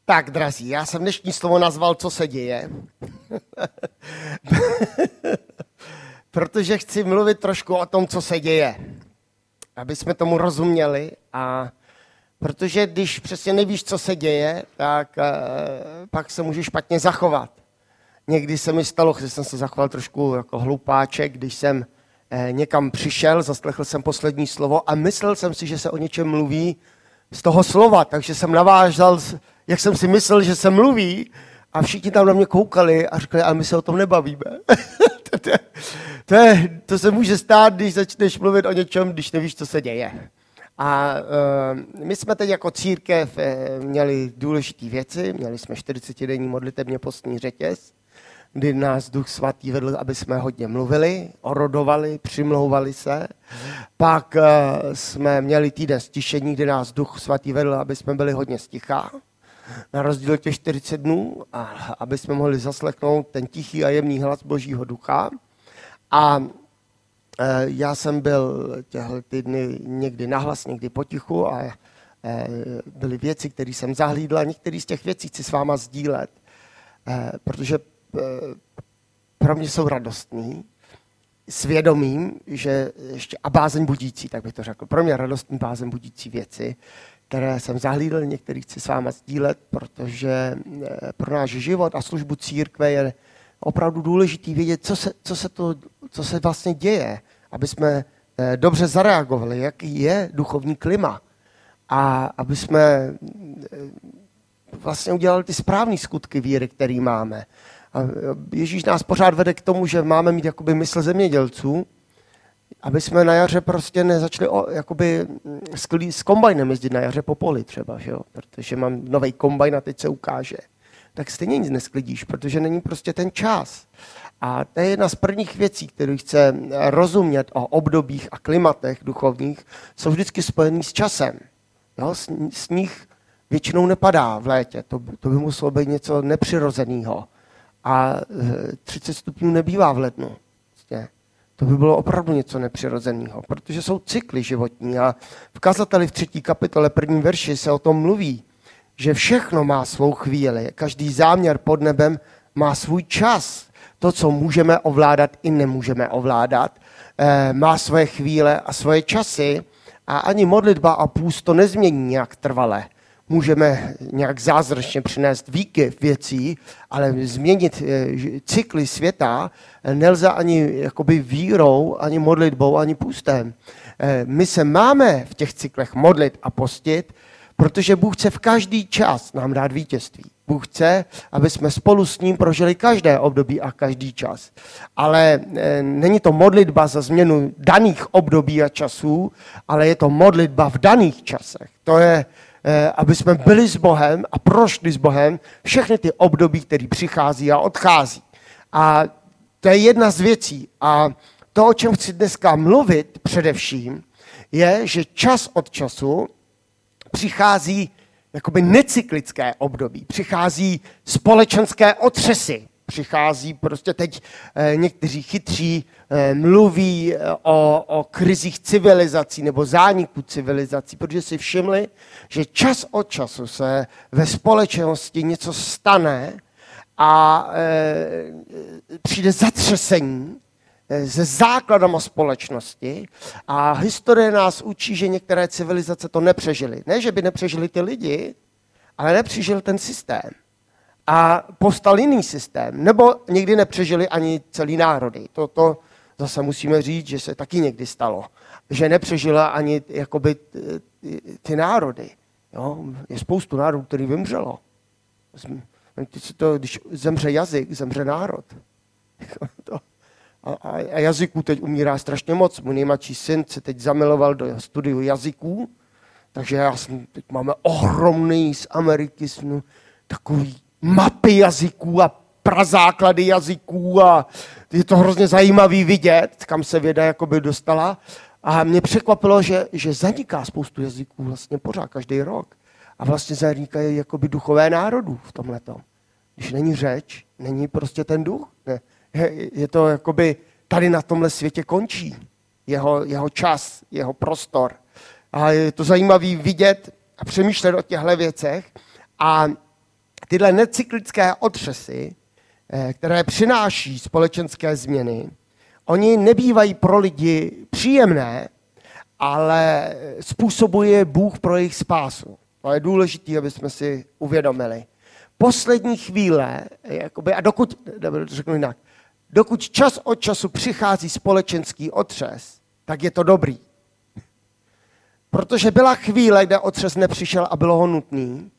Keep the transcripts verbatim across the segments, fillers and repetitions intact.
Tak, drazí, já jsem dnešní slovo nazval Co se děje. Protože chci mluvit trošku o tom, co se děje. Aby jsme tomu rozuměli. A protože když přesně nevíš, co se děje, tak uh, pak se můžeš špatně zachovat. Někdy se mi stalo, že jsem se zachoval trošku jako hlupáček, když jsem eh, někam přišel, zaslechl jsem poslední slovo a myslel jsem si, že se o něčem mluví z toho slova, takže jsem navážel, jak jsem si myslel, že se mluví a všichni tam na mě koukali a říkali, ale my se o tom nebavíme. to, to, to, je, to se může stát, když začneš mluvit o něčem, když nevíš, co se děje. A uh, my jsme teď jako církev eh, měli důležité věci, měli jsme čtyřicetidenní modlitebně postní řetěz, kdy nás Duch Svatý vedl, aby jsme hodně mluvili, orodovali, přimlouvali se. Pak uh, jsme měli týden stišení, kdy nás Duch Svatý vedl, aby jsme byli hodně stichá, na rozdíl těch čtyřicet dnů, a aby jsme mohli zaslechnout ten tichý a jemný hlas Božího Ducha. A uh, já jsem byl těhle týdny někdy nahlas, někdy potichu a uh, byly věci, které jsem zahlídl a některé z těch věcí chci s váma sdílet, uh, protože pro mě jsou radostný, svědomím, že ještě a bázeň budící, tak bych to řekl. Pro mě radostný bázeň budící věci, které jsem zahlídl, některý chci s váma sdílet, protože pro náš život a službu církve je opravdu důležitý vědět, co se, co se, to, co se vlastně děje, aby jsme dobře zareagovali, jaký je duchovní klima a aby jsme vlastně udělali ty správné skutky víry, které máme. A Ježíš nás pořád vede k tomu, že máme mít jakoby mysl zemědělců, aby jsme na jaře prostě nezačali o, jakoby s, s kombajnem jezdit na jaře po poli třeba, že jo? Protože mám novej kombajn a teď se ukáže. Tak stejně nic nesklidíš, protože není prostě ten čas. A to je jedna z prvních věcí, které chce rozumět o obdobích a klimatech duchovních, jsou vždycky spojený s časem. Jo? Sníh většinou nepadá v létě, to, to by muselo být něco nepřirozeného. A třicet stupňů nebývá v lednu. To by bylo opravdu něco nepřirozeného, protože jsou cykly životní. A v kazateli v třetí kapitole prvním verši se o tom mluví, že všechno má svou chvíli. Každý záměr pod nebem má svůj čas. To, co můžeme ovládat i nemůžeme ovládat, má svoje chvíle a svoje časy a ani modlitba a půst to nezmění nějak trvale. Můžeme nějak zázračně přinést výkyv věcí, ale změnit cykly světa nelze ani jakoby vírou, ani modlitbou, ani půstem. My se máme v těch cyklech modlit a postit, protože Bůh chce v každý čas nám dát vítězství. Bůh chce, aby jsme spolu s ním prožili každé období a každý čas. Ale není to modlitba za změnu daných období a časů, ale je to modlitba v daných časech. To je aby jsme byli s Bohem a prošli s Bohem všechny ty období, které přichází a odchází. A to je jedna z věcí. A to, o čem chci dneska mluvit především, je, že čas od času přichází jakoby necyklické období, přichází společenské otřesy, přichází prostě teď eh, někteří chytří eh, mluví o, o krizích civilizací nebo zániku civilizací, protože si všimli, že čas od času se ve společnosti něco stane a eh, přijde zatřesení eh, se základama společnosti a historie nás učí, že některé civilizace to nepřežily. Ne, že by nepřežili ty lidi, ale nepřežil ten systém. A postal jiný systém, nebo někdy nepřežili ani celý národy. Toto zase musíme říct, že se taky někdy stalo. Že nepřežila ani jakoby ty, ty národy. Jo? Je spoustu národů, který vymřelo. To, když zemře jazyk, zemře národ. A, a, a jazyků teď umírá strašně moc. Můj nejmladší syn se teď zamiloval do studiu jazyků, takže já jsem, teď máme ohromný z Ameriky, jsem, takový mapy jazyků a prazáklady jazyků a je to hrozně zajímavý vidět, kam se věda jakoby dostala. A mě překvapilo, že, že zaniká spoustu jazyků vlastně pořád, každý rok. A vlastně zanikají jakoby duchové národů v tomhletom. Když není řeč, není prostě ten duch. Ne. Je, je to jakoby tady na tomhle světě končí. Jeho, jeho čas, jeho prostor. A je to zajímavý vidět a přemýšlet o těchto věcech. A tyhle necyklické otřesy, které přináší společenské změny, oni nebývají pro lidi příjemné, ale způsobuje Bůh pro jejich spásu. To je důležité, aby jsme si uvědomili. Poslední chvíle, jakoby, a dokud, řeknu jinak, dokud čas od času přichází společenský otřes, tak je to dobrý. Protože byla chvíle, kde otřes nepřišel a bylo ho nutný,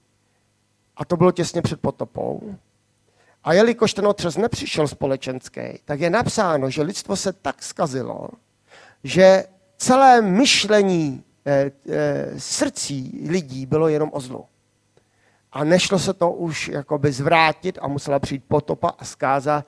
a to bylo těsně před potopou. A jelikož ten otřes nepřišel společenský, tak je napsáno, že lidstvo se tak zkazilo, že celé myšlení e, e, srdcí lidí bylo jenom o zlu. A nešlo se to už jakoby zvrátit a musela přijít potopa a zkáza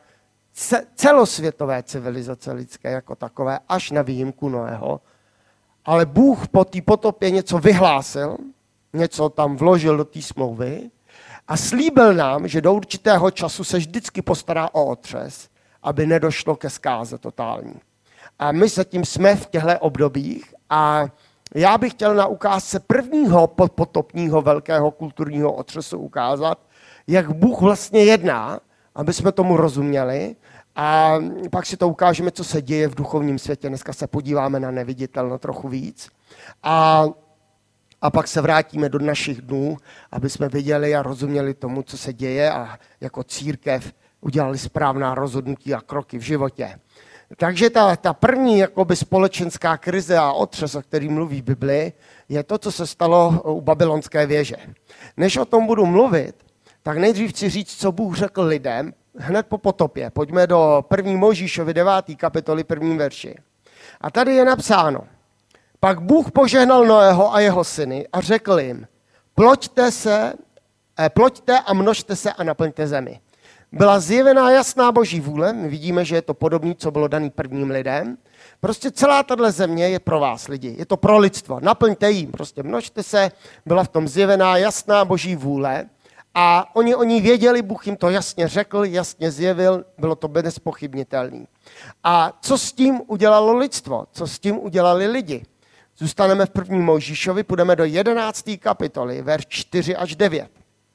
celosvětové civilizace lidské jako takové, až na výjimku Noého. Ale Bůh po té potopě něco vyhlásil, něco tam vložil do té smlouvy a slíbil nám, že do určitého času se vždycky postará o otřes, aby nedošlo ke zkáze totální. A my zatím jsme v těchto obdobích a já bych chtěl na ukázce prvního potopního velkého kulturního otřesu ukázat, jak Bůh vlastně jedná, aby jsme tomu rozuměli. A pak si to ukážeme, co se děje v duchovním světě. Dneska se podíváme na neviditelno trochu víc. A, a pak se vrátíme do našich dnů, aby jsme viděli a rozuměli tomu, co se děje a jako církev udělali správná rozhodnutí a kroky v životě. Takže ta, ta první jakoby společenská krize a otřes, o který mluví Bibli, je to, co se stalo u babylonské věže. Než o tom budu mluvit, tak nejdřív chci říct, co Bůh řekl lidem hned po potopě. Pojďme do první Mojžíšovy deváté kapitoly prvním verši. A tady je napsáno: Pak Bůh požehnal Noého a jeho syny a řekl jim: Ploďte se, eh, ploďte a množte se a naplňte zemi. Byla zjevená jasná boží vůle, my vidíme, že je to podobné, co bylo daný prvním lidem. Prostě celá tato země je pro vás lidi, je to pro lidstvo, naplňte jim, prostě množte se, byla v tom zjevená jasná boží vůle a oni o ní věděli, Bůh jim to jasně řekl, jasně zjevil, bylo to nezpochybnitelné. A co s tím udělalo lidstvo, co s tím udělali lidi? Zůstaneme v prvním Mojžíšovi, půjdeme do jedenácté kapitoly, verš čtyři až devět.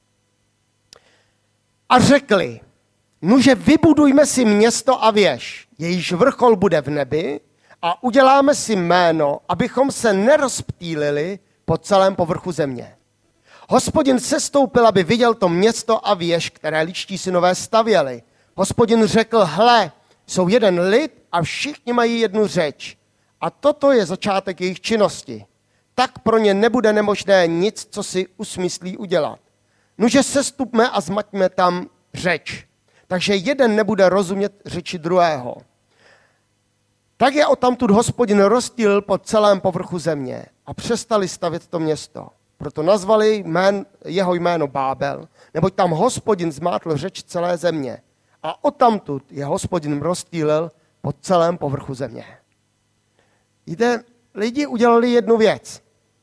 A řekli: Nuže vybudujme si město a věž, jejíž vrchol bude v nebi, a uděláme si jméno, abychom se nerozptýlili po celém povrchu země. Hospodin sestoupil, aby viděl to město a věž, které ličtí synové stavěli. Hospodin řekl: Hle, jsou jeden lid a všichni mají jednu řeč. A toto je začátek jejich činnosti. Tak pro ně nebude nemožné nic, co si usmyslí udělat. Nuže sestupme a zmaťme tam řeč. Takže jeden nebude rozumět řeči druhého. Tak je odtamtud Hospodin rozptýlil po celém povrchu země a přestali stavět to město. Proto nazvali jmén, jeho jméno Bábel, neboť tam Hospodin zmátl řeč celé země. A odtamtud je Hospodin rozptýlil po celém povrchu země. Víte, lidi udělali jednu věc.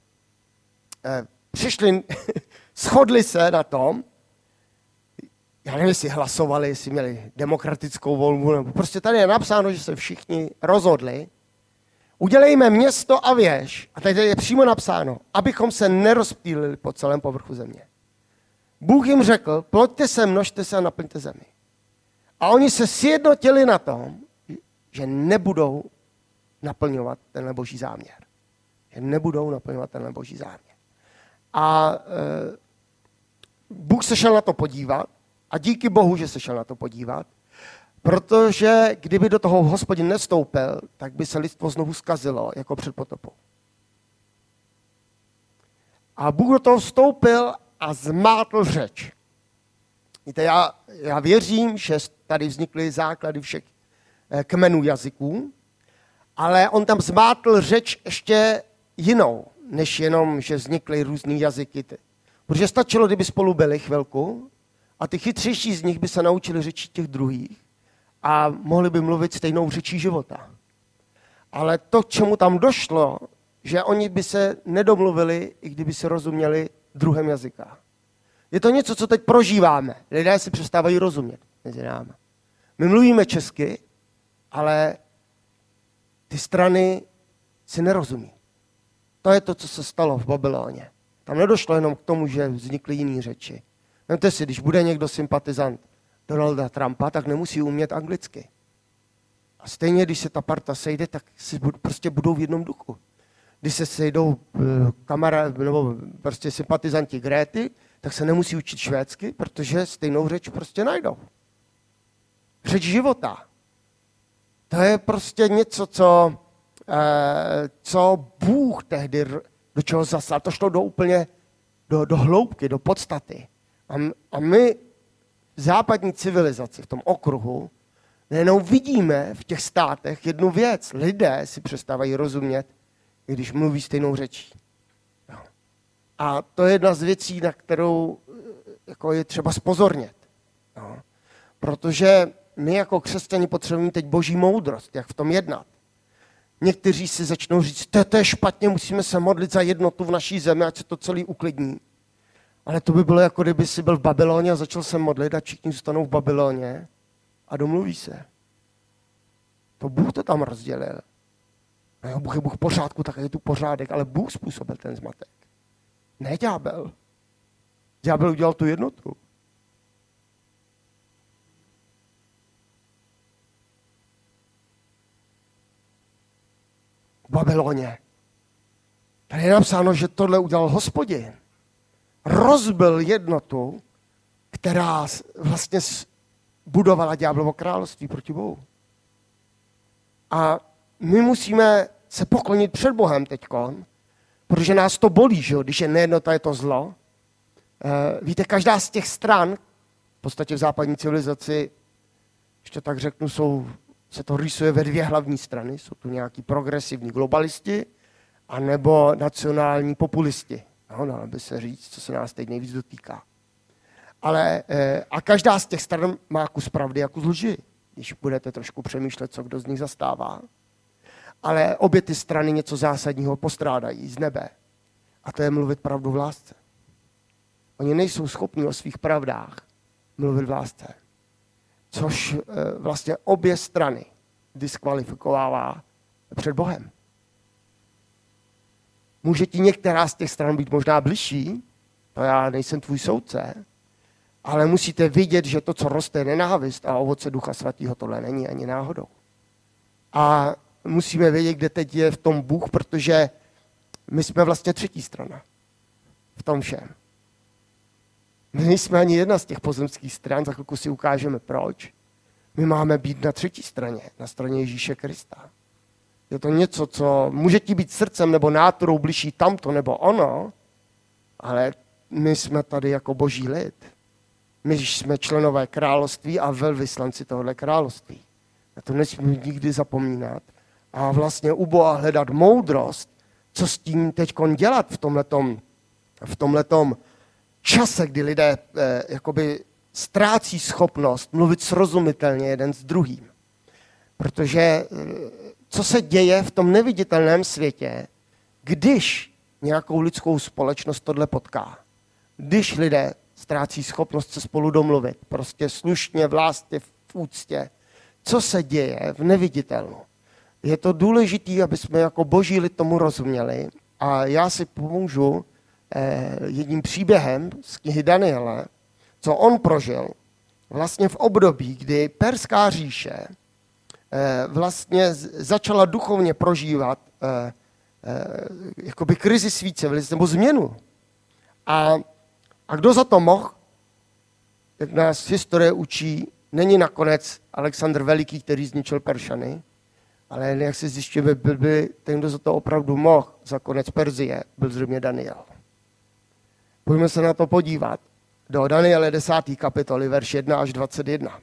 Přišli, shodli se na tom, já nevím, jestli hlasovali, jestli měli demokratickou volbu, nebo prostě tady je napsáno, že se všichni rozhodli. Udělejme město a věž, a tady je přímo napsáno, abychom se nerozptýlili po celém povrchu země. Bůh jim řekl: ploďte se, množte se a naplňte zemi. A oni se sjednotili na tom, že nebudou naplňovat tenhle boží záměr. Že nebudou naplňovat tenhle boží záměr. A e, Bůh se šel na to podívat a díky Bohu, že se šel na to podívat, protože kdyby do toho Hospodin nestoupil, tak by se lidstvo znovu zkazilo, jako před potopou. A Bůh do toho vstoupil a zmátl řeč. Víte, já, já věřím, že tady vznikly základy všech kmenů jazyků, ale on tam zmátl řeč ještě jinou, než jenom, že vznikly různý jazyky. Protože stačilo, kdyby spolu byli chvilku a ty chytřejší z nich by se naučili řečit těch druhých a mohli by mluvit stejnou řečí života. Ale to, k čemu tam došlo, že oni by se nedomluvili, i kdyby se rozuměli druhem jazyka. Je to něco, co teď prožíváme. Lidé si přestávají rozumět mezi námi. My mluvíme česky, ale ty strany si nerozumí. To je to, co se stalo v Babyloně. Tam nedošlo jenom k tomu, že vznikly jiné řeči. Vemte si, když bude někdo sympatizant Donalda Trumpa, tak nemusí umět anglicky. A stejně, když se ta parta sejde, tak si prostě budou v jednom duchu. Když se sejdou kamarádi nebo prostě sympatizanti Gréty, tak se nemusí učit švédsky, protože stejnou řeč prostě najdou. Řeč života. To je prostě něco, co, eh, co Bůh tehdy do čeho zaslal. To šlo do úplně do, do hloubky, do podstaty. A, a my v západní civilizaci, v tom okruhu, nejenom vidíme v těch státech jednu věc. Lidé si přestávají rozumět, i když mluví stejnou řečí. No. A to je jedna z věcí, na kterou jako je třeba spozornět. No. Protože my jako křesťani potřebujeme teď boží moudrost, jak v tom jednat. Někteří si začnou říct, to, to je špatně, musíme se modlit za jednotu v naší zemi, ať se to celý uklidní. Ale to by bylo, jako kdyby si byl v Babyloně a začal se modlit a všichni zůstanou v Babyloně a domluví se. To Bůh to tam rozdělil. No, Bůh je Bůh v pořádku, tak je tu pořádek, ale Bůh způsobil ten zmatek. Ne ďábel. Ďábel udělal tu jednotu. V Babyloně. Tady je napsáno, že tohle udělal Hospodin. Rozbil jednotu, která vlastně budovala ďáblovo království proti Bohu. A my musíme se poklonit před Bohem teďkon, protože nás to bolí, že jo? Když je nejednota, je to zlo. Víte, každá z těch stran, v podstatě v západní civilizaci, ještě tak řeknu, jsou, se to rýsuje ve dvě hlavní strany. Jsou tu nějaký progresivní globalisti anebo nacionální populisti. No, dalo by se říct, co se nás teď nejvíc dotýká. Ale, a každá z těch stran má kus pravdy a kus lži, když budete trošku přemýšlet, co kdo z nich zastává. Ale obě ty strany něco zásadního postrádají z nebe. A to je mluvit pravdu v lásce. Oni nejsou schopni o svých pravdách mluvit v lásce. Což vlastně obě strany diskvalifikovává před Bohem. Může ti některá z těch stran být možná bližší, to já nejsem tvůj soudce, ale musíte vidět, že to, co roste, je nenávist a ovoce Ducha Svatého, tohle není ani náhodou. A musíme vědět, kde teď je v tom Bůh, protože my jsme vlastně třetí strana v tom všem. My nejsme ani jedna z těch pozemských stran, za chvilku si ukážeme proč. My máme být na třetí straně, na straně Ježíše Krista. Je to něco, co může ti být srdcem nebo náturou bližší tamto nebo ono, ale my jsme tady jako boží lid. My jsme členové království a velvyslanci tohohle království. Na to nesmíme nikdy zapomínat. A vlastně u Boha hledat moudrost, co s tím teď dělat v tomhletom, v tomhletom čase, kdy lidé eh, jakoby ztrácí schopnost mluvit srozumitelně jeden s druhým. Protože eh, co se děje v tom neviditelném světě, když nějakou lidskou společnost tohle potká. Když lidé ztrácí schopnost se spolu domluvit, prostě slušně, v lásce, v úctě. Co se děje v neviditelnu? Je to důležité, aby jsme jako boží lid tomu rozuměli. A já si pomůžu eh, jedním příběhem z knihy Daniela, co on prožil vlastně v období, kdy Perská říše eh, vlastně začala duchovně prožívat eh, eh, jakoby krizi svý civilizace, nebo změnu. A, a kdo za to mohl, jak nás historie učí, není nakonec Alexandr Veliký, který zničil Peršany, ale jak se zjišťuje, byl by ten, kdo za to opravdu mohl, za konec Perzie, byl zřejmě Daniel. Pojďme se na to podívat. Do Daniele desáté kapitoly, verš jedna až dvacet jedna.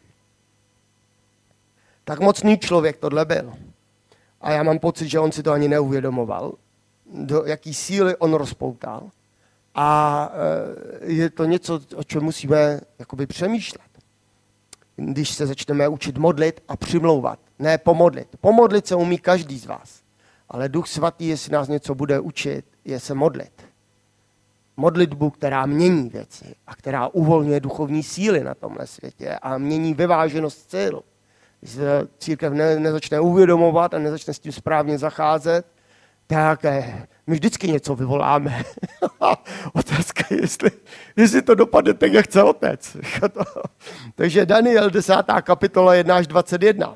Tak mocný člověk tohle byl. A já mám pocit, že on si to ani neuvědomoval, do jaký síly on rozpoutal. A je to něco, o čem musíme jakoby přemýšlet. Když se začneme učit modlit a přimlouvat. Ne pomodlit. Pomodlit se umí každý z vás. Ale Duch Svatý, jestli nás něco bude učit, je se modlit. Modlitbu, která mění věci a která uvolňuje duchovní síly na tomhle světě a mění vyváženost sil. Když se církev ne, nezačne uvědomovat a nezačne s tím správně zacházet, tak my vždycky něco vyvoláme. Otázka je, jestli, jestli to dopadne tak, jak chce otec. Takže Daniel desátá kapitola jedna až dvacet jedna.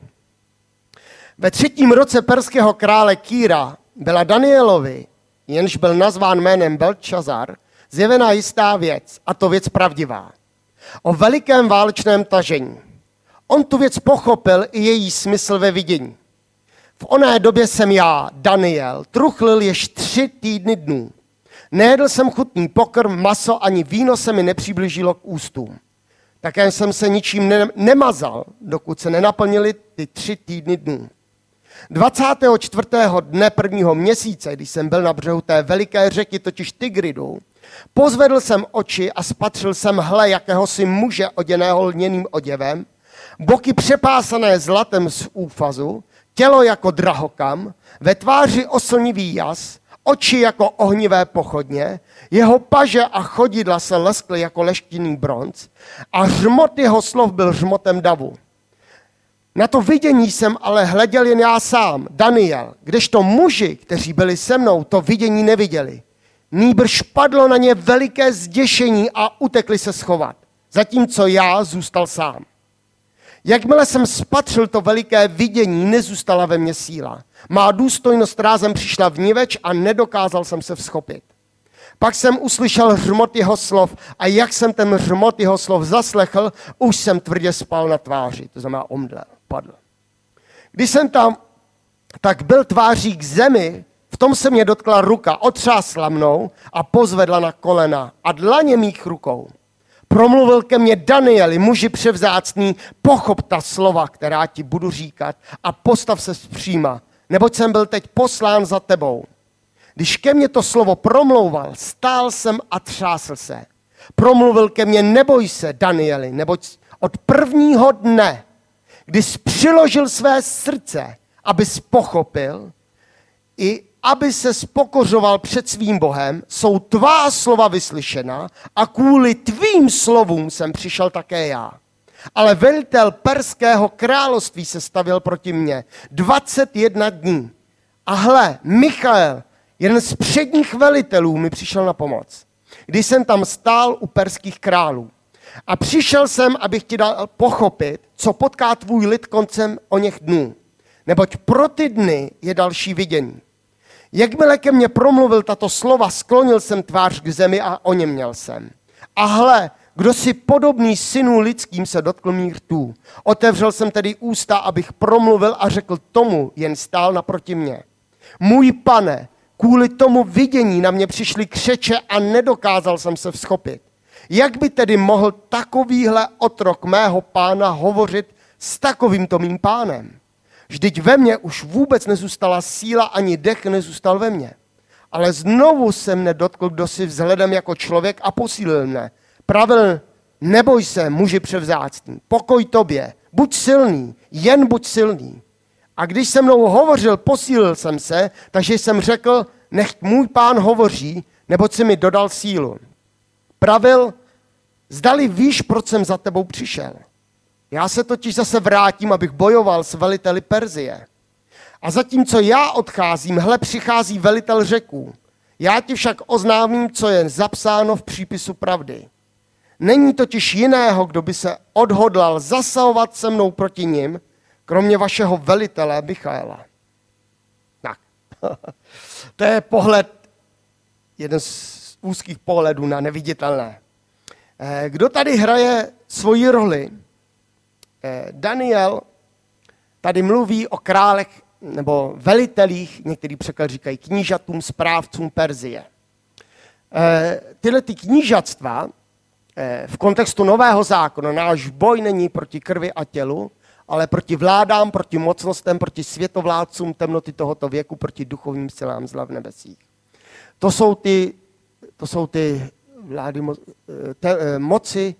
Ve třetím roce perského krále Kýra byla Danielovi, jenž byl nazván jménem Beltšazar, zjevena jistá věc, a to věc pravdivá. O velikém válečném tažení. On tu věc pochopil i její smysl ve vidění. V oné době jsem já, Daniel, truchlil již tři týdny dnů. Nejedl jsem chutný pokrm, maso ani víno se mi nepřiblížilo k ústům. Také jsem se ničím ne- nemazal, dokud se nenaplnily ty tři týdny dnů. dvacátého čtvrtého dne prvního měsíce, když jsem byl na břehu té veliké řeky, totiž Tigridu, pozvedl jsem oči a spatřil jsem hle jakéhosi muže oděného lněným oděvem, boky přepásané zlatem z úfazu, tělo jako drahokam, ve tváři oslnivý jas, oči jako ohnivé pochodně, jeho paže a chodidla se leskly jako leštěný bronz a hřmot jeho slov byl hřmotem davu. Na to vidění jsem ale hleděl jen já sám, Daniel, kdežto muži, kteří byli se mnou, to vidění neviděli. Nýbrž padlo na ně veliké zděšení a utekli se schovat, zatímco já zůstal sám. Jakmile jsem spatřil to veliké vidění, nezůstala ve mně síla. Má důstojnost rázem přišla vniveč a nedokázal jsem se vzchopit. Pak jsem uslyšel hřmot jeho slov a jak jsem ten hřmot jeho slov zaslechl, už jsem tvrdě spal na tváři, to znamená omdlel, padl. Když jsem tam, tak byl tváří k zemi, v tom se mě dotkla ruka, otřásla mnou a pozvedla na kolena a dlaně mých rukou. Promluvil ke mně Danieli, muži převzácný, pochop ta slova, která ti budu říkat a postav se zpříma, neboť jsem byl teď poslán za tebou. Když ke mně to slovo promlouval, stál jsem a třásl se. Promluvil ke mně, neboj se, Danieli, neboť od prvního dne, kdy jsi přiložil své srdce, abys pochopil, i aby se spokořoval před svým Bohem, jsou tvá slova vyslyšena a kvůli tvým slovům jsem přišel také já. Ale velitel perského království se stavil proti mně dvacet jedna dní. A hle, Michael, jeden z předních velitelů, mi přišel na pomoc, když jsem tam stál u perských králů. A přišel jsem, abych ti dal pochopit, co potká tvůj lid koncem o něch dnů. Neboť pro ty dny je další vidění. Jakmile ke mně promluvil tato slova, sklonil jsem tvář k zemi a oněměl jsem. A hle, kdo si podobný synů lidským se dotkl mých rtů. Otevřel jsem tedy ústa, abych promluvil a řekl tomu, jen stál naproti mně. Můj pane, kvůli tomu vidění na mě přišly křeče a nedokázal jsem se vzchopit. Jak by tedy mohl takovýhle otrok mého pána hovořit s takovýmto mým pánem? Vždyť ve mně už vůbec nezůstala síla, ani dech nezůstal ve mně. Ale znovu se mne dotkl kdosi vzhledem jako člověk a posílil mne. Pravil, neboj se, muži převzácný, pokoj tobě, buď silný, jen buď silný. A když se mnou hovořil, posílil jsem se, takže jsem řekl, nechť můj pán hovoří, neboť si mi dodal sílu. Pravil, zdali víš, proč jsem za tebou přišel. Já se totiž zase vrátím, abych bojoval s veliteli Perzie. A zatímco já odcházím, hle přichází velitel řeků. Já ti však oznámím, co je zapsáno v přípisu pravdy. Není totiž jiného, kdo by se odhodlal zasahovat se mnou proti nim, kromě vašeho velitele Michaela. Tak. To je pohled, jeden z úzkých pohledů na neviditelné. Kdo tady hraje svoji roli? Daniel tady mluví o králech nebo velitelích, některý překlad říkají knížatům, správcům Perzie. Tyhle ty knížatstva v kontextu Nového zákona, náš boj není proti krvi a tělu, ale proti vládám, proti mocnostem, proti světovládcům temnoty tohoto věku, proti duchovním silám zla v nebesích. To jsou ty, to jsou ty vlády te, moci,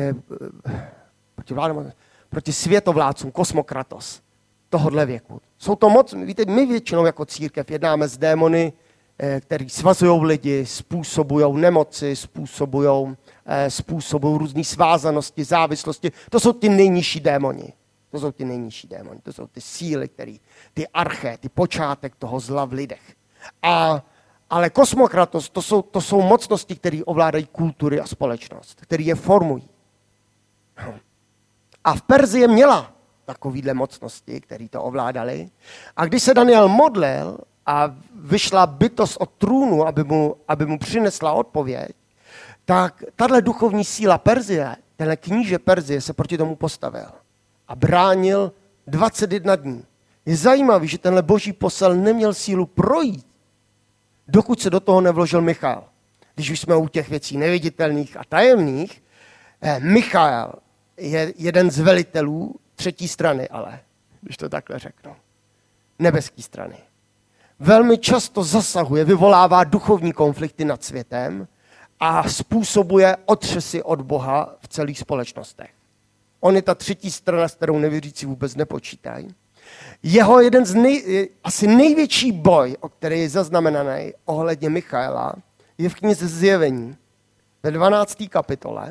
proti vládám, proti světovládcům, kosmokratos tohodle věku. Jsou to moc, víte, my většinou jako církev jednáme s démony, který svazují lidi, způsobují nemoci, způsobují způsobují různé svázanosti, závislosti. To jsou ty nejnižší démoni. To jsou ty nejnižší démoni. To jsou ty síly, který, ty arché, ty počátek toho zla v lidech. A, ale kosmokratos, to jsou, to jsou mocnosti, které ovládají kultury a společnost, které je formují. A v Perzii měla takovýhle mocnosti, které to ovládali. A když se Daniel modlil a vyšla bytost od trůnu, aby mu, aby mu přinesla odpověď, tak tahle duchovní síla Perzie, tenhle kníže Perzie se proti tomu postavil a bránil dvacet jedna dní. Je zajímavý, že tenhle boží posel neměl sílu projít, dokud se do toho nevložil Michael. Když už jsme u těch věcí neviditelných a tajemných, eh, Michael je jeden z velitelů třetí strany, ale, když to takhle řeknu, nebeské strany. Velmi často zasahuje, vyvolává duchovní konflikty nad světem a způsobuje otřesy od Boha v celých společnostech. On je ta třetí strana, s kterou nevěřící vůbec nepočítají. Jeho jeden z nej, asi největší boj, o který je zaznamenaný ohledně Michaela, je v knize Zjevení ve dvanácté kapitole.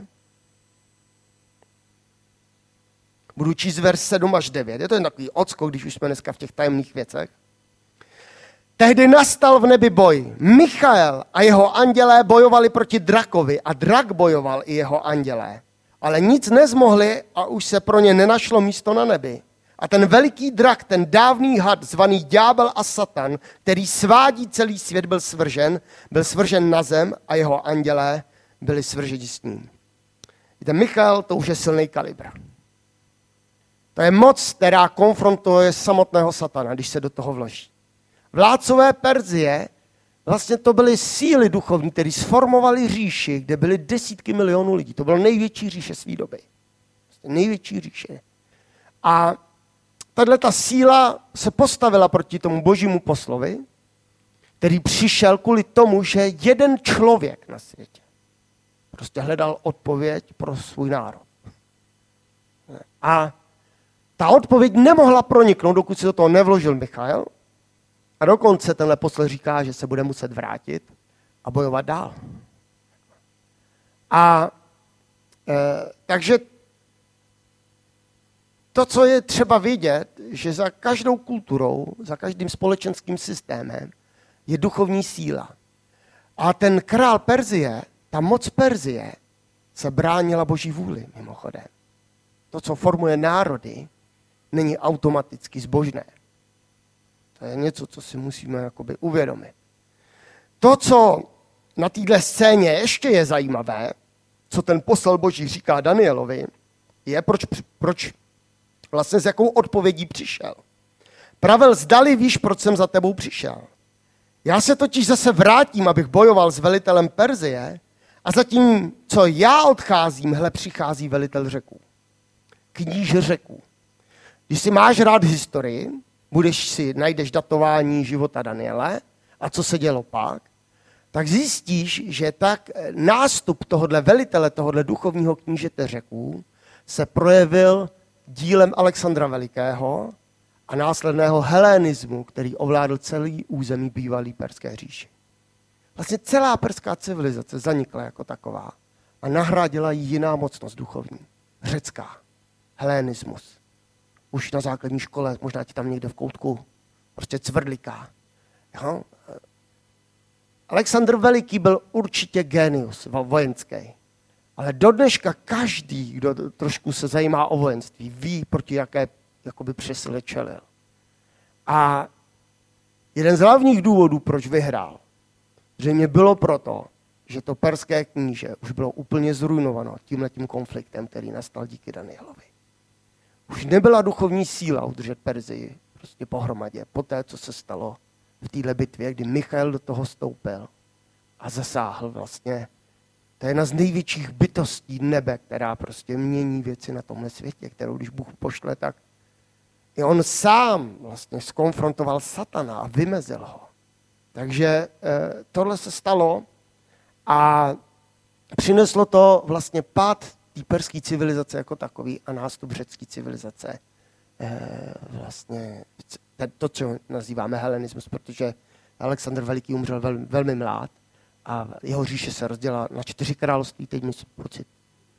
Budu číst verš sedm až devět. Je to jen takový odskok, když už jsme dneska v těch tajemných věcech. Tehdy nastal v nebi boj. Michael a jeho andělé bojovali proti drakovi a drak bojoval i jeho andělé. Ale nic nezmohli a už se pro ně nenašlo místo na nebi. A ten veliký drak, ten dávný had, zvaný ďábel a satan, který svádí celý svět, byl svržen, byl svržen na zem a jeho andělé byli svrženi s ním. Víte, Michael, to už je silný kalibr. To je moc, která konfrontuje samotného satana, když se do toho vloží. Vládcové Perzie, vlastně to byly síly duchovní, které sformovaly říši, kde byly desítky milionů lidí. To bylo největší říše své doby. Vlastně největší říše. A tato síla se postavila proti tomu božímu poslovi, který přišel kvůli tomu, že jeden člověk na světě prostě hledal odpověď pro svůj národ. A ta odpověď nemohla proniknout, dokud se do toho nevložil Michael. A dokonce tenhle posel říká, že se bude muset vrátit a bojovat dál. A e, takže to, co je třeba vidět, že za každou kulturou, za každým společenským systémem je duchovní síla. A ten král Perzie, ta moc Perzie, se bránila boží vůli, mimochodem. To, co formuje národy, není automaticky zbožné. To je něco, co si musíme jakoby uvědomit. To, co na této scéně ještě je zajímavé, co ten posel boží říká Danielovi, je, proč, proč vlastně s jakou odpovědí přišel. Pravel, zdali víš, proč jsem za tebou přišel. Já se totiž zase vrátím, abych bojoval s velitelem Perzie a zatím, co já odcházím, hle, přichází velitel řeků. Kníže řeků. Když si máš rád historii, budeš si, najdeš datování života Daniele a co se dělo pak, tak zjistíš, že tak nástup tohodle velitele, tohodle duchovního knížete řeků se projevil dílem Alexandra Velikého a následného helenismu, který ovládl celý území bývalý Perské říše. Vlastně celá perská civilizace zanikla jako taková a nahradila ji jiná mocnost duchovní, řecká, helenismus. Už na základní škole, možná ti tam někde v koutku, prostě cvrdliká. Jo? Alexandr Veliký byl určitě génius vojenský. Ale do dneška každý, kdo trošku se zajímá o vojenství, ví, proti jaké jakoby přesile čelil. A jeden z hlavních důvodů, proč vyhrál, zřejmě bylo proto, že to perské kníže už bylo úplně zrujnováno tímhletím konfliktem, který nastal díky Danielovi. Už nebyla duchovní síla udržet Perzii prostě pohromadě, po té, co se stalo v téhle bitvě, kdy Michael do toho stoupil a zasáhl vlastně. To je jedna z největších bytostí nebe, která prostě mění věci na tomhle světě, kterou když Bůh pošle, tak i on sám vlastně skonfrontoval satana a vymezil ho. Takže eh, tohle se stalo a přineslo to vlastně pád té perské civilizace jako takový a nástup řecké civilizace. Eh, vlastně to, co nazýváme helenismus, protože Alexandr Veliký umřel velmi, velmi mlád a jeho říše se rozdělila na čtyři království, teď myslím pocit.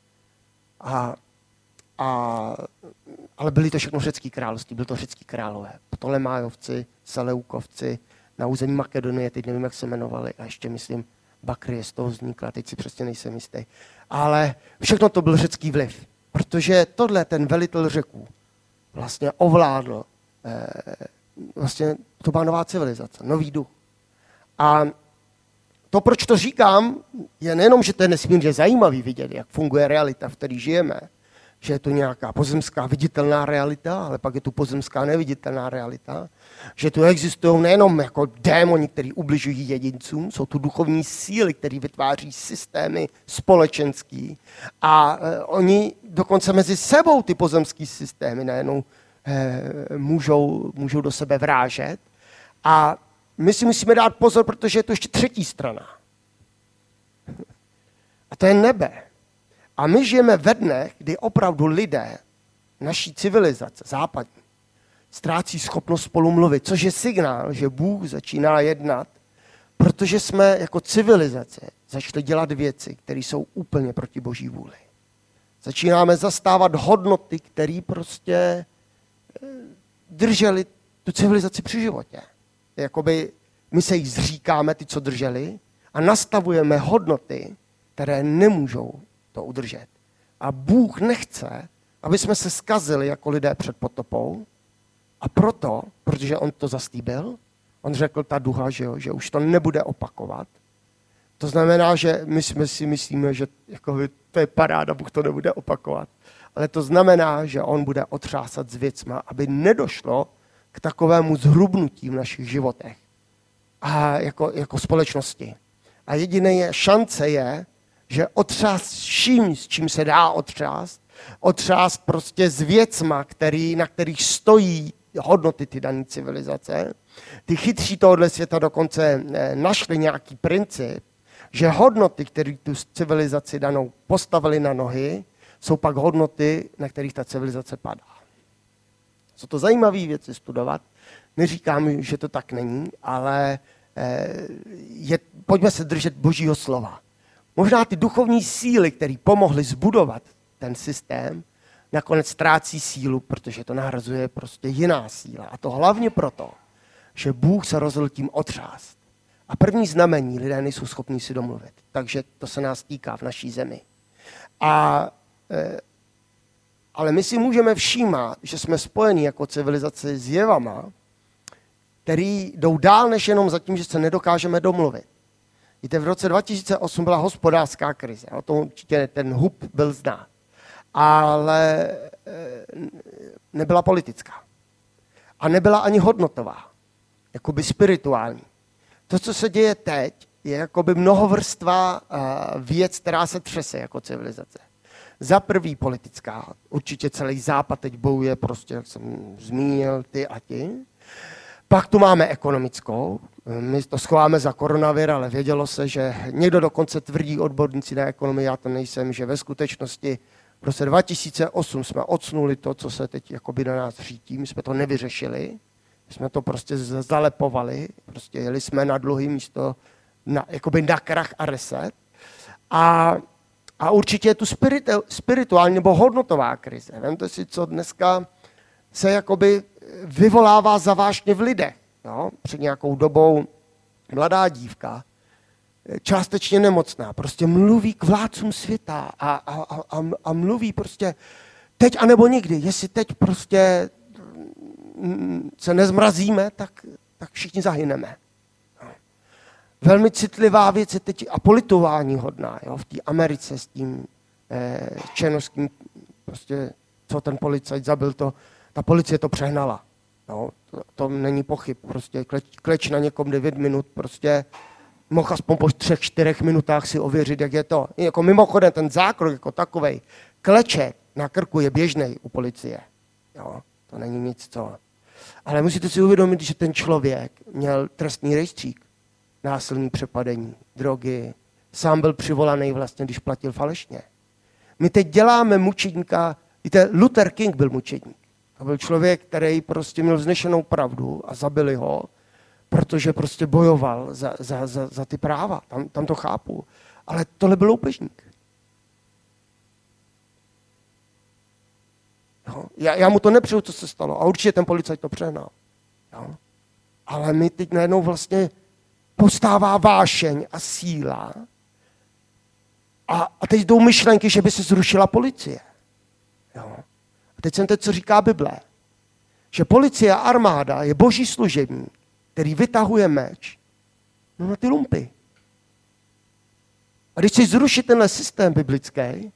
A, a, ale byly to všechno řecký království, byly to řecký králové. Ptolemájovci, Seleukovci, na území Makedonie, teď nevím, jak se jmenovali, a ještě myslím, Bakrie z toho vznikla, teď si přesně nejsem jistý. Ale všechno to byl řecký vliv, protože tohle ten velitel Řeků vlastně ovládl, eh, vlastně to byla nová civilizace, nový duch. A to, proč to říkám, je nejenom, že to je nesmírně zajímavý vidět, jak funguje realita, v které žijeme, že je to nějaká pozemská viditelná realita, ale pak je tu pozemská neviditelná realita, že tu existují nejenom jako démoni, kteří ubližují jedincům, jsou tu duchovní síly, které vytváří systémy společenský a e, oni dokonce mezi sebou ty pozemský systémy najednou e, můžou, můžou do sebe vrážet a my si musíme dát pozor, protože je to ještě třetí strana. A to je nebe. A my žijeme ve dnech, kdy opravdu lidé naší civilizace, západní, ztrácí schopnost spolu mluvit, což je signál, že Bůh začíná jednat, protože jsme jako civilizace začali dělat věci, které jsou úplně proti Boží vůli. Začínáme zastávat hodnoty, které prostě držely tu civilizaci při životě. Jakoby my se jich zříkáme, ty, co drželi, a nastavujeme hodnoty, které nemůžou to udržet. A Bůh nechce, aby jsme se zkazili jako lidé před potopou, a proto, protože on to zaslíbil, on řekl ta duha, že, jo, že už to nebude opakovat. To znamená, že my jsme si myslíme, že jako, to je paráda, Bůh to nebude opakovat. Ale to znamená, že on bude otřásat s věcma, aby nedošlo k takovému zhrubnutí v našich životech a jako, jako společnosti. A jediná šance je, že otřást vším, s čím se dá otřást, otřást prostě s věcma, který, na kterých stojí hodnoty ty dané civilizace. Ty chytří tohohle světa dokonce našli nějaký princip, že hodnoty, které tu civilizaci danou postavili na nohy, jsou pak hodnoty, na kterých ta civilizace padá. Jsou to zajímavé věci studovat. Neříkám, že to tak není, ale je, pojďme se držet Božího slova. Možná ty duchovní síly, které pomohly zbudovat ten systém, nakonec ztrácí sílu, protože to nahrazuje prostě jiná síla. A to hlavně proto, že Bůh se rozhodl tím otřást. A první znamení, lidé nejsou schopní si domluvit. Takže to se nás týká v naší zemi. A, e, ale my si můžeme všímat, že jsme spojeni jako civilizace s jevama, který jdou dál než jenom za tím, že se nedokážeme domluvit. Víte, v roce dva tisíce osm byla hospodářská krize. O tom určitě ten hub byl znát. Ale nebyla politická. A nebyla ani hodnotová. Jakoby spirituální. To, co se děje teď, je jakoby mnohovrstvá věc, která se třese jako civilizace. Za prvý politická. Určitě celý západ teď bojuje prostě, jak jsem zmínil, ty a ti. Pak tu máme ekonomickou. My to schováme za koronavir, ale vědělo se, že někdo dokonce tvrdí odborníci na ekonomii, já to nejsem, že ve skutečnosti v roce dva tisíce osm jsme odsnuli to, co se teď jakoby na nás řítí, my jsme to nevyřešili, my jsme to prostě zalepovali, prostě jeli jsme na dluhy místo na, jakoby na krach a reset. A, a určitě je tu spiritu, spirituální nebo hodnotová krize. Vemte si, co dneska se jakoby vyvolává zavážně v lidech. Jo? Před nějakou dobou mladá dívka, částečně nemocná, prostě mluví k vládcům světa a, a, a, a mluví prostě teď anebo nikdy. Jestli teď prostě se nezmrazíme, tak, tak všichni zahyneme. Jo? Velmi citlivá věc je teď a politování hodná. Jo? V té Americe s tím eh, černošským, prostě, co ten policajt zabil, to, ta policie to přehnala. Jo? To, to není pochyb. Prostě kleč, kleč na někom devět minut, prostě mohl aspoň po třech, čtyřech minutách si ověřit, jak je to. Jako mimochodem ten zákrok jako takovej, klečet na krku je běžnej u policie. Jo? To není nic, co. Ale musíte si uvědomit, že ten člověk měl trestný rejstřík, násilný přepadení, drogy, sám byl přivolaný vlastně, když platil falešně. My teď děláme mučedníka, víte, Luther King byl mučedník. To byl člověk, který prostě měl vznešenou pravdu a zabili ho, protože prostě bojoval za, za, za, za ty práva. Tam, tam to chápu. Ale tohle byl loupežník. Jo? Já, já mu to nepřeju, co se stalo. A určitě ten policajt to přehnal. Jo? Ale my teď najednou vlastně postává vášeň a síla. A, a teď jdou myšlenky, že by se zrušila policie. Jo. A teď jsem teď, co říká Bible. Že policie a armáda je boží služebník, který vytahuje meč no na ty lumpy. A když chceš zrušit tenhle systém biblický,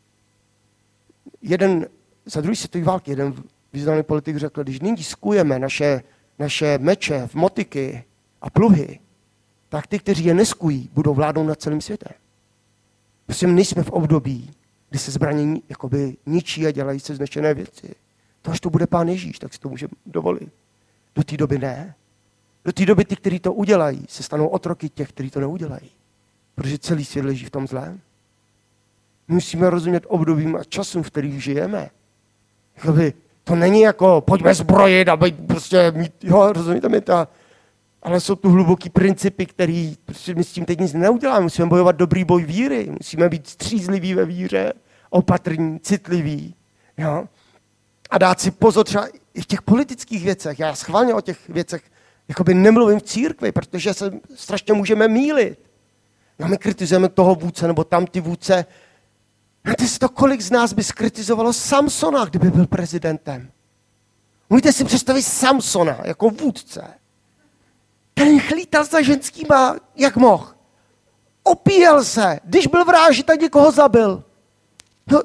jeden za druhé světové války, jeden významný politik řekl, když nyní skujeme naše, naše meče, motiky a pluhy, tak ty, kteří je neskují, budou vládnout nad celým světem. Prostě nejsme v období, kdy se zbraně jakoby ničí a dělají se značené věci. To, až to bude Pán Ježíš, tak si to může dovolit. Do té doby ne. Do té doby ty, kteří to udělají, se stanou otroky těch, kteří to neudělají. Protože celý svět leží v tom zlém. My musíme rozumět obdobím a časům, v kterých žijeme. Jakoby, to není jako, pojďme zbrojit a být prostě, jo, rozumíte mi to? Ale jsou tu hluboký principy, který prostě my s tím teď nic neuděláme. Musíme bojovat dobrý boj víry. Musíme být střízliví ve víře, opatrní, citliví. Jo? A dát si pozor třeba i v těch politických věcech. Já schválně o těch věcech jakoby nemluvím v církvi, protože se strašně můžeme mýlit. No, my kritizujeme toho vůdce nebo tam ty vůdce. Víte si to, kolik z nás by skritizovalo Samsona, kdyby byl prezidentem? Můžete si představit Samsona jako vůdce. Ten chlítal za ženskýma, jak mohl. Opíjel se. Když byl vráži, tak někoho zabil. No.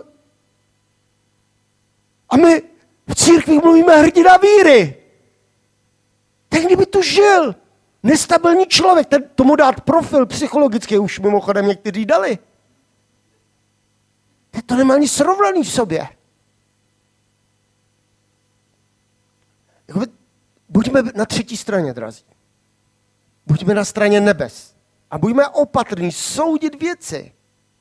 A my v církvi mluvíme hrdina víry. Ten kdyby tu žil. Nestabilní člověk, ten tomu dát profil psychologický, už mimochodem někteří dali. To nemá ani srovnaný v sobě. Jakoby, buďme na třetí straně, drazí. Buďme na straně nebes. A buďme opatrní soudit věci.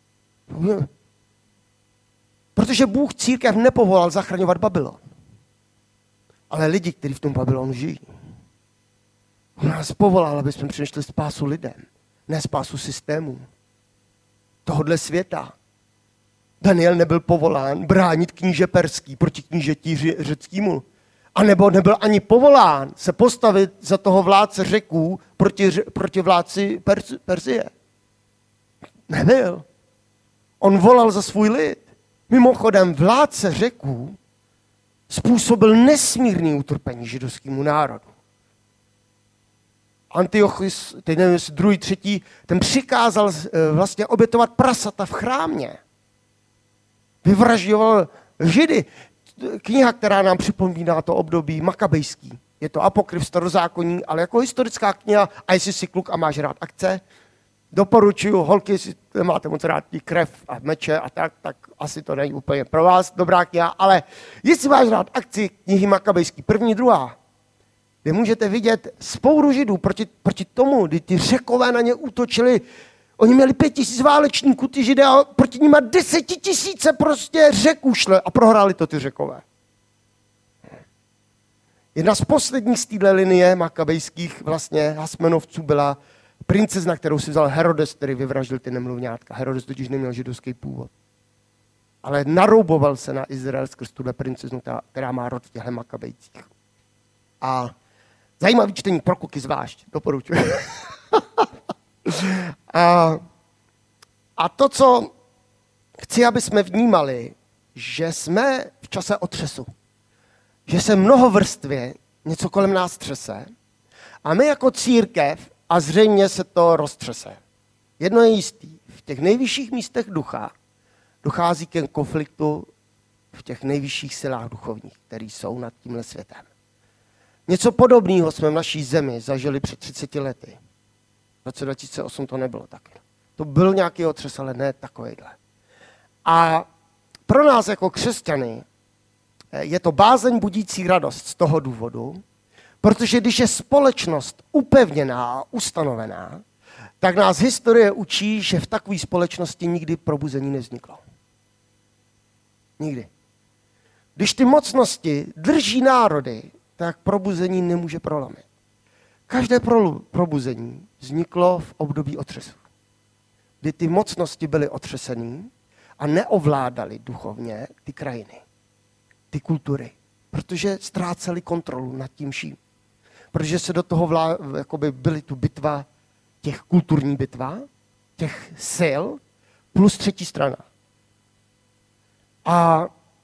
Protože Bůh církev nepovolal zachraňovat Babylon. Ale lidi, kteří v tom Babylonu žijí. On nás povolal, aby jsme přišli spásu lidem. Ne spásu systému. Tohodle světa. Daniel nebyl povolán bránit kníže perský proti knížeti řeckému. A nebo nebyl ani povolán se postavit za toho vládce Řeků proti, proti vládci Perz, Perzie. Nebyl. On volal za svůj lid. Mimochodem vládce Řeků způsobil nesmírný utrpení židovskému národu. Antiochus, teď nevím, druhý, třetí, ten přikázal vlastně obětovat prasata v chrámě. Vyvražďoval Židy. Kniha, která nám připomíná to období makabejský. Je to apokryf starozákonní, ale jako historická kniha, a jestli si kluk a máš rád akce, doporučuju, holky, jestli máte moc rád krev a meče a tak, tak asi to není úplně pro vás dobrá kniha, ale jestli máš rád akci knihy makabejský, první, druhá, kde můžete vidět spouru Židů proti, proti tomu, kdy ty Řekové na ně útočili. Oni měli pět tisíc válečníků, ty Židé, a proti nima desetitisíce prostě Řeků šle a prohráli to ty Řekové. Jedna z posledních z téhle linie makabejských vlastně Hasmenovců byla princezna, kterou si vzal Herodes, který vyvraždil ty nemluvňátka. Herodes totiž neměl židovský původ. Ale narouboval se na Izrael skrz tuhle princeznu, která má rod v těchto makabejcích. A zajímavý čtení pro kluky zvlášť, doporučuji. a, a to, co chci, aby jsme vnímali, že jsme v čase otřesu. Že se mnohovrstvě něco kolem nás třese a my jako církev, a zřejmě se to roztřese. Jedno je jistý, v těch nejvyšších místech ducha dochází ke konfliktu v těch nejvyšších silách duchovních, které jsou nad tímhle světem. Něco podobného jsme v naší zemi zažili před třiceti lety. V roce dva tisíce osm to nebylo taky. To byl nějaký otřes, ale ne takovejhle. A pro nás jako křesťany je to bázeň budící radost z toho důvodu, protože když je společnost upevněná a ustanovená, tak nás historie učí, že v takové společnosti nikdy probuzení nevzniklo. Nikdy. Když ty mocnosti drží národy, tak probuzení nemůže prolomit. Každé probuzení vzniklo v období otřesu, kdy ty mocnosti byly otřesený a neovládali duchovně ty krajiny, ty kultury, protože ztráceli kontrolu nad tím vším. protože se do toho vlá, jakoby byly tu bitva, těch kulturní bitva, těch sil, plus třetí strana. A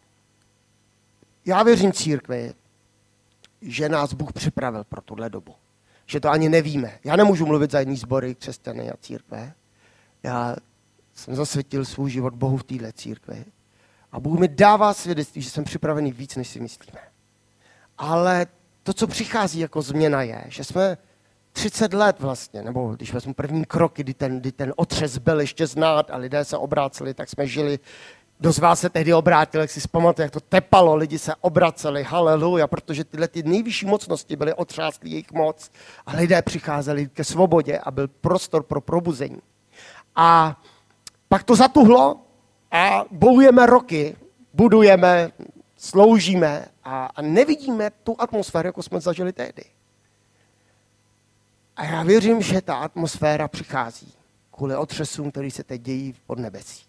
já věřím církvi, že nás Bůh připravil pro tuhle dobu. Že to ani nevíme. Já nemůžu mluvit za jiný sbory, křesťany a církve. Já jsem zasvětil svůj život Bohu v téhle církvi. A Bůh mi dává svědectví, že jsem připravený víc, než si myslíme. Ale to, co přichází jako změna, je, že jsme třicet let vlastně, nebo když vezmu první kroky, kdy ten, kdy ten otřes byl ještě znát a lidé se obráceli, tak jsme žili. Kdo z vás se tehdy obrátil, jak si vzpamatuje, jak to tepalo, lidi se obraceli, haleluja, protože tyhle ty nejvyšší mocnosti byly otřásklý jejich moc a lidé přicházeli ke svobodě a byl prostor pro probuzení. A pak to zatuhlo a bojujeme roky, budujeme, sloužíme a, a nevidíme tu atmosféru, jako jsme zažili tehdy. A já věřím, že ta atmosféra přichází kvůli otřesům, který se teď dějí v podnebesí.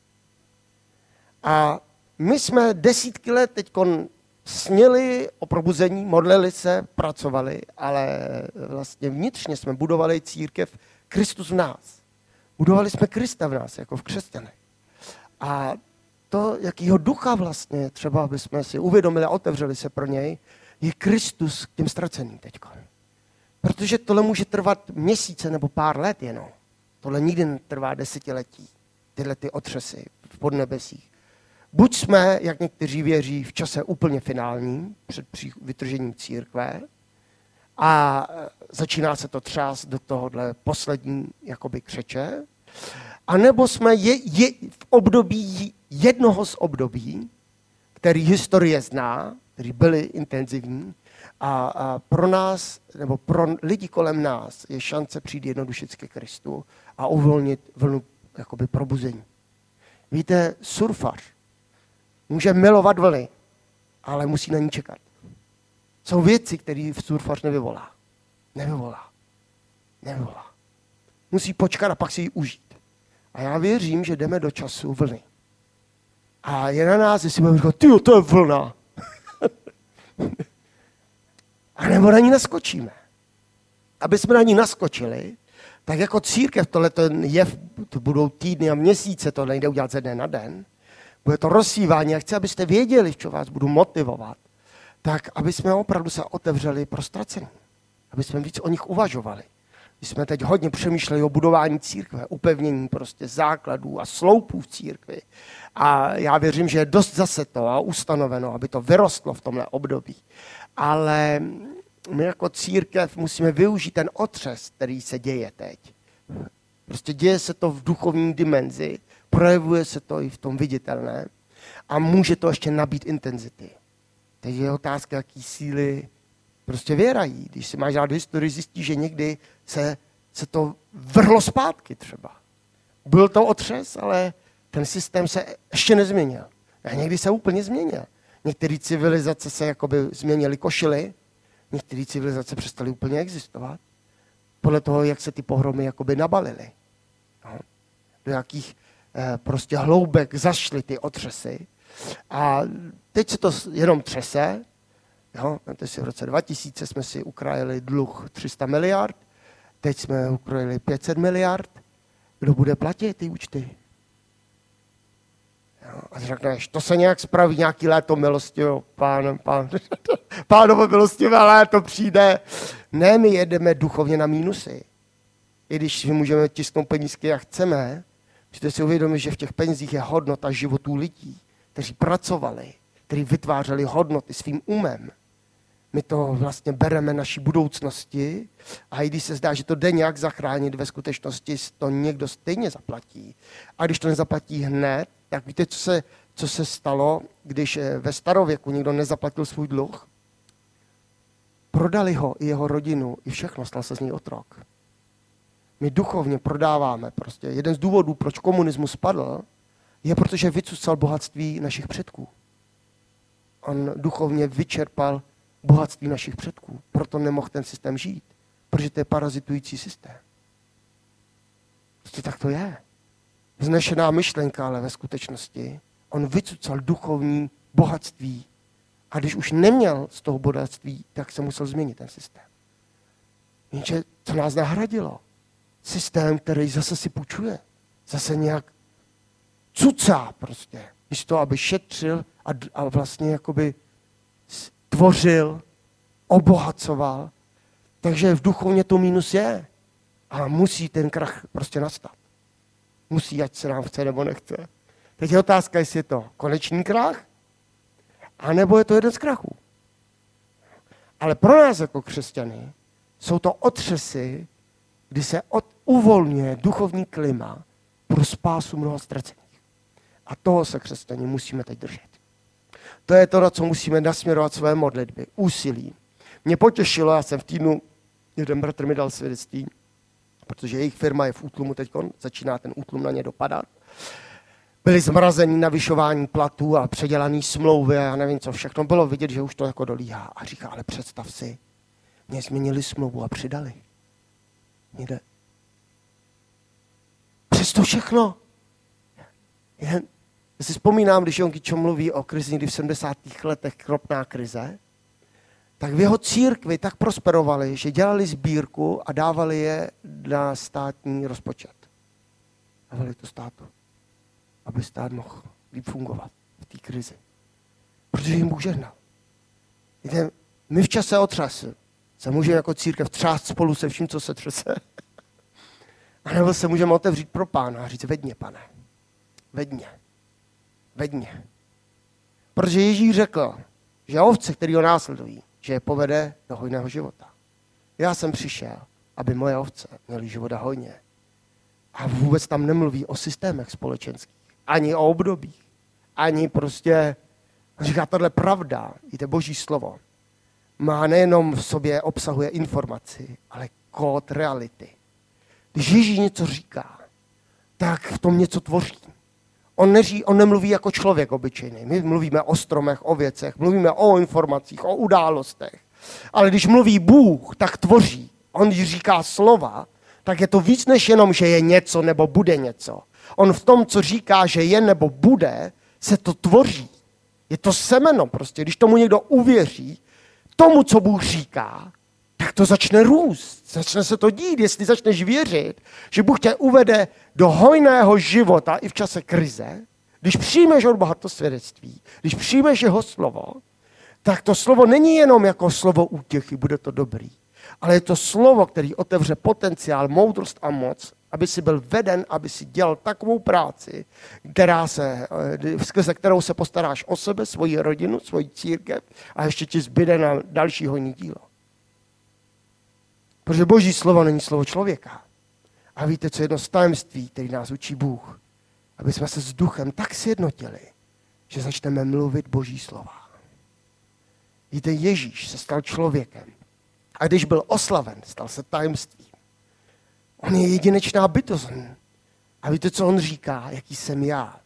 A my jsme desítky let teď sněli o probuzení, modlili se, pracovali, ale vlastně vnitřně jsme budovali církev Kristus v nás. Budovali jsme Krista v nás, jako v křesťanech. A to, jakýho ducha vlastně, třeba aby jsme si uvědomili a otevřeli se pro něj, je Kristus k těm ztraceným teď. Protože tohle může trvat měsíce nebo pár let jenom. Tohle nikdy netrvá desetiletí. Tyhle ty otřesy v podnebesích. Buď jsme, jak někteří věří, v čase úplně finálním, před vytržením církve, a začíná se to třást do tohohle poslední jakoby křeče, anebo jsme je, je, v období jednoho z období, který historie zná, který byly intenzivní, a, a pro nás, nebo pro lidi kolem nás je šance přijít jednoduše ke Kristu a uvolnit vlnu jakoby probuzení. Víte, surfař může milovat vlny, ale musí na ní čekat. Jsou věci, které v surfař nevyvolá. Nevyvolá. Nevyvolá. Musí počkat a pak si ji užít. A já věřím, že jdeme do času vlny. A je na nás, jestli budeme říkat, tyjo, to je vlna. A nebo na ní naskočíme. Aby jsme na ní naskočili, tak jako církev, tohle je, to budou týdny a měsíce, to nejde udělat ze dne na den, bude to rozsívání a chci, abyste věděli, v čem vás budu motivovat, tak aby jsme opravdu se otevřeli pro ztracení. Aby jsme víc o nich uvažovali. My jsme teď hodně přemýšleli o budování církve, upevnění prostě základů a sloupů v církvi. A já věřím, že je dost zase to a ustanoveno, aby to vyrostlo v tomhle období. Ale my jako církev musíme využít ten otřes, který se děje teď. Prostě děje se to v duchovní dimenzi, projevuje se to i v tom viditelném a může to ještě nabít intenzity. Teď je otázka, jaký síly prostě věrají. Když si máš rád historii, zjistí, že někdy se, se to vrhlo zpátky třeba. Byl to otřes, ale ten systém se ještě nezměnil. A někdy se úplně změnil. Některé civilizace se jakoby změnily košily, některé civilizace přestaly úplně existovat. Podle toho, jak se ty pohromy jakoby nabalily. No. Do jakých eh, prostě hloubek zašly ty otřesy. A teď se to jenom třese. Jo, si v roce dva tisíce jsme si ukrájeli dluh tři sta miliard, teď jsme ukrojili pět set miliard. Kdo bude platit ty účty? Jo, a řekneš, to se nějak spraví, nějaký léto milostivé, pán, pán, pánovo milostivé léto přijde. Ne, my jedeme duchovně na mínusy. I když my můžeme tisknout penízky, jak chceme, musíte si uvědomit, že v těch penězích je hodnota životů lidí, kteří pracovali, kteří vytvářeli hodnoty svým umem. My to vlastně bereme naší budoucnosti a i když se zdá, že to jde nějak zachránit, ve skutečnosti to někdo stejně zaplatí. A když to nezaplatí hned, tak víte, co se, co se stalo, když ve starověku někdo nezaplatil svůj dluh? Prodali ho i jeho rodinu, i všechno, stal se z něj otrok. My duchovně prodáváme prostě. Jeden z důvodů, proč komunismus spadl, je protože vycucal bohatství našich předků. On duchovně vyčerpal bohatství našich předků. Proto nemohl ten systém žít. Protože to je parazitující systém. Prostě tak to je. Vznešená myšlenka, ale ve skutečnosti on vycucal duchovní bohatství. A když už neměl z toho bohatství, tak se musel změnit ten systém. Jenže to nás nahradilo. Systém, který zase si půjčuje. Zase nějak cucá prostě. Místo, aby šetřil a, a vlastně jakoby tvořil, obohacoval. Takže v duchovně to mínus je. A musí ten krach prostě nastat. Musí, ať se nám chce nebo nechce. Teď je otázka, jestli je to konečný krach, anebo je to jeden z krachů. Ale pro nás jako křesťany jsou to otřesy, kdy se od, uvolňuje duchovní klima pro spásu mnoha ztracených. A toho se křesťani musíme teď držet. To je to, na co musíme nasměrovat své modlitby, úsilí. Mě potěšilo, já jsem v týdnu, jeden bratr mi dal svědectví, protože jejich firma je v útlumu teď, začíná ten útlum na ně dopadat. Byli zmrazení navyšování platů a předělaný smlouvy a já nevím co všechno. Bylo vidět, že už to jako dolíhá. A říká, ale představ si, mě změnili smlouvu a přidali. Někde. Přesto všechno. Jen, já si vzpomínám, když Jon Kičo mluví o krizi někdy v sedmdesátých letech, kropná krize, tak v jeho církvi tak prosperovali, že dělali sbírku a dávali je na státní rozpočet. Dávali to státu, aby stát mohl líp fungovat v té krizi. Protože jim Bůh žehnal. Víte, my v čase otřasu se můžeme jako církev třást spolu se vším, co se třese. A nebo se můžeme otevřít pro Pána a říct, vedně, Pane, vedně, vedně. Protože Ježíš řekl, že ovce, který ho následují, že je povede do hojného života. Já jsem přišel, aby moje ovce měly života hojně. A vůbec tam nemluví o systémech společenských, ani o obdobích, ani prostě, on říká, tohle pravda, víte, Boží slovo, má nejenom v sobě, obsahuje informaci, ale kód reality. Když Ježíš něco říká, tak v tom něco tvoří. On, neří, on nemluví jako člověk obyčejný. My mluvíme o stromech, o věcech, mluvíme o informacích, o událostech. Ale když mluví Bůh, tak tvoří. On, když říká slova, tak je to víc než jenom, že je něco nebo bude něco. On v tom, co říká, že je nebo bude, se to tvoří. Je to semeno prostě. Když tomu někdo uvěří, tomu, co Bůh říká, tak to začne růst. Začne se to dít, jestli začneš věřit, že Bůh tě uvede do hojného života i v čase krize. Když přijmeš od Boha to svědectví, když přijmeš jeho slovo, tak to slovo není jenom jako slovo útěchy, bude to dobrý, ale je to slovo, který otevře potenciál, moudrost a moc, aby si byl veden, aby si dělal takovou práci, která se, skrze kterou se postaráš o sebe, svoji rodinu, svoji církev a ještě ti zbyde na další hojný dílo. Protože Boží slovo není slovo člověka. A víte, co je jedno z tajemství, který nás učí Bůh? Aby jsme se s duchem tak sjednotili, že začneme mluvit Boží slova. Víte, Ježíš se stal člověkem. A když byl oslaven, stal se tajemstvím. On je jedinečná bytost. A víte, co on říká? Jaký jsem já?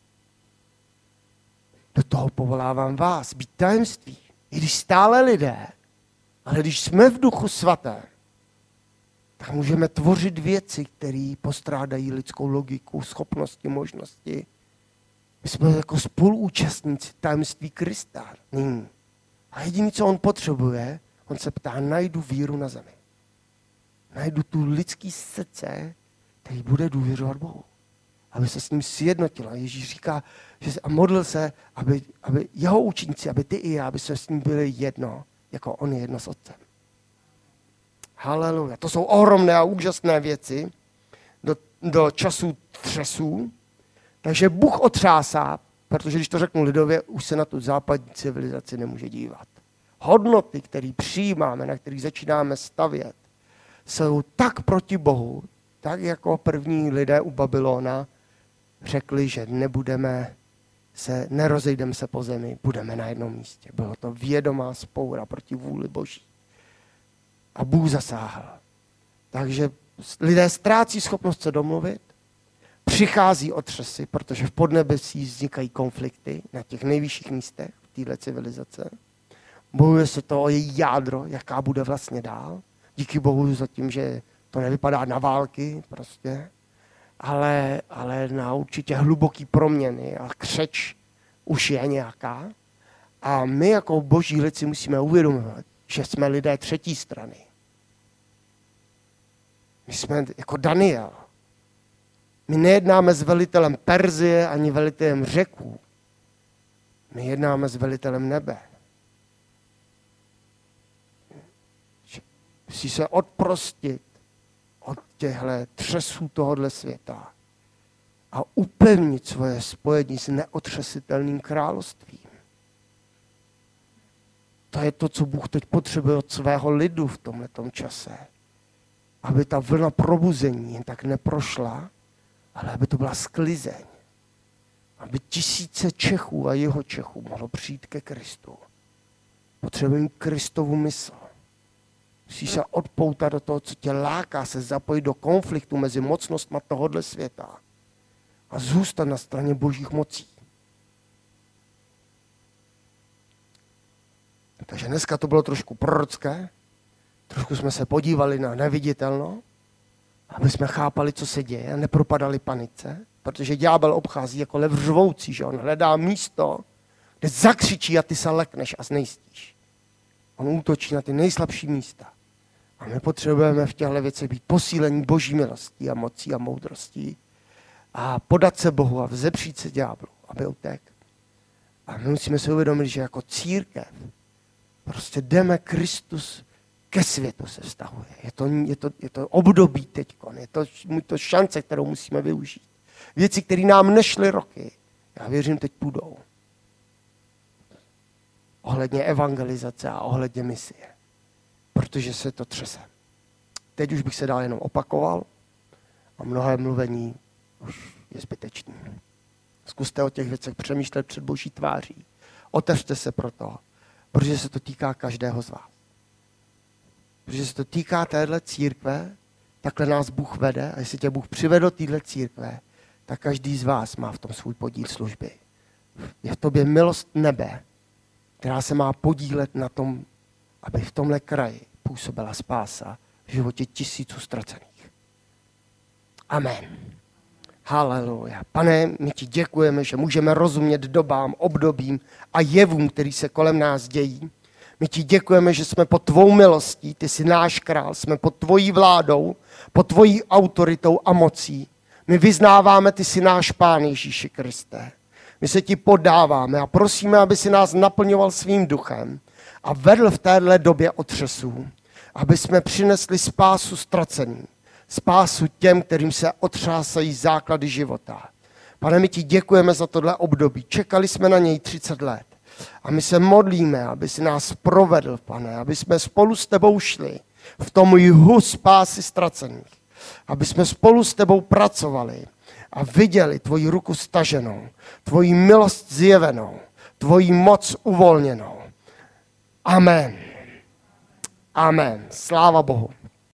Do toho povolávám vás, být tajemství. I když stále lidé, ale když jsme v Duchu Svatém, tak můžeme tvořit věci, které postrádají lidskou logiku, schopnosti, možnosti. My jsme jako spoluúčastníci tajemství Krista. Nyní. A jediné, co on potřebuje, on se ptá, najdu víru na zemi. Najdu tu lidský srdce, který bude důvěřovat Bohu. Aby se s ním sjednotila. Ježíš říká, že se, a modlil se, aby, aby jeho učeníci, aby ty i já, aby se s ním byli jedno, jako on je jedno s Otcem. Haleluja. To jsou ohromné a úžasné věci do, do času třesů. Takže Bůh otřásá, protože když to řeknu lidově, už se na tu západní civilizaci nemůže dívat. Hodnoty, které přijímáme, na kterých začínáme stavět, jsou tak proti Bohu, tak jako první lidé u Babylona řekli, že nebudeme se, nerozejdeme se po zemi, budeme na jednom místě. Bylo to vědomá spoura proti vůli Boží. A Bůh zasáhl. Takže lidé ztrácí schopnost se domluvit, přichází otřesy, protože v podnebesí vznikají konflikty na těch nejvyšších místech v této civilizace. Bojuje se to o její jádro, jaká bude vlastně dál. Díky Bohu za tím, že to nevypadá na války prostě, ale, ale na určitě hluboký proměny a křeč už je nějaká. A my jako boží lid si musíme uvědomovat, že jsme lidé třetí strany. My jsme jako Daniel. My nejednáme s velitelem Perzie ani velitelem Řeků. My jednáme s velitelem nebe. Musí se odprostit od těchto třesů tohohle světa a upevnit svoje spojení s neotřesitelným královstvím. To je to, co Bůh teď potřebuje od svého lidu v tomhletom čase. Aby ta vlna probuzení jen tak neprošla, ale aby to byla sklizeň. Aby tisíce Čechů a jeho Čechů mohlo přijít ke Kristu. Potřebujeme Kristovu mysl. Musíš se odpoutat do toho, co tě láká, se zapojit do konfliktu mezi mocnostma tohohle světa a zůstat na straně božích mocí. Takže dneska to bylo trošku prorocké, trošku jsme se podívali na neviditelno, aby jsme chápali, co se děje a nepropadali panice, protože ďábel obchází jako lev řvoucí, že on hledá místo, kde zakřičí a ty se lekneš a znejistíš. On útočí na ty nejslabší místa. A my potřebujeme v těchto věcech být posílení boží milostí a mocí a moudrostí a podat se Bohu a vzepřít se ďáblu, aby utek. A my musíme si uvědomit, že jako církev prostě jdeme Kristus ke světu se vztahuje. Je to, je to, je to období teďko, je to, je to šance, kterou musíme využít. Věci, které nám nešly roky, já věřím, teď půjdou. Ohledně evangelizace a ohledně misie. Protože se to třese. Teď už bych se dál jenom opakoval a mnohé mluvení už je zbytečné. Zkuste o těch věcech přemýšlet před boží tváří. Otevřte se pro to, protože se to týká každého z vás. Protože se to týká téhle církve, takhle nás Bůh vede a jestli tě Bůh přivedl do téhle církve, tak každý z vás má v tom svůj podíl služby. Je v tobě milost nebe, která se má podílet na tom, aby v tomhle kraji působila spása v životě tisíců ztracených. Amen. Haleluja. Pane, my ti děkujeme, že můžeme rozumět dobám, obdobím a jevům, který se kolem nás dějí. My ti děkujeme, že jsme pod tvou milostí, ty jsi náš král, jsme pod tvojí vládou, pod tvojí autoritou a mocí. My vyznáváme, ty jsi náš Pán Ježíši Kriste. My se ti podáváme a prosíme, aby si nás naplňoval svým duchem a vedl v téhle době otřesů, aby jsme přinesli spásu ztraceným, spásu těm, kterým se otřásají základy života. Pane, my ti děkujeme za tohle období. Čekali jsme na něj třicet let. A my se modlíme, aby si nás provedl, Pane, aby jsme spolu s tebou šli v tom jihu spásy ztracených. Aby jsme spolu s tebou pracovali a viděli tvoji ruku staženou, tvoji milost zjevenou, tvoji moc uvolněnou. Amen. Amen. Sláva Bohu.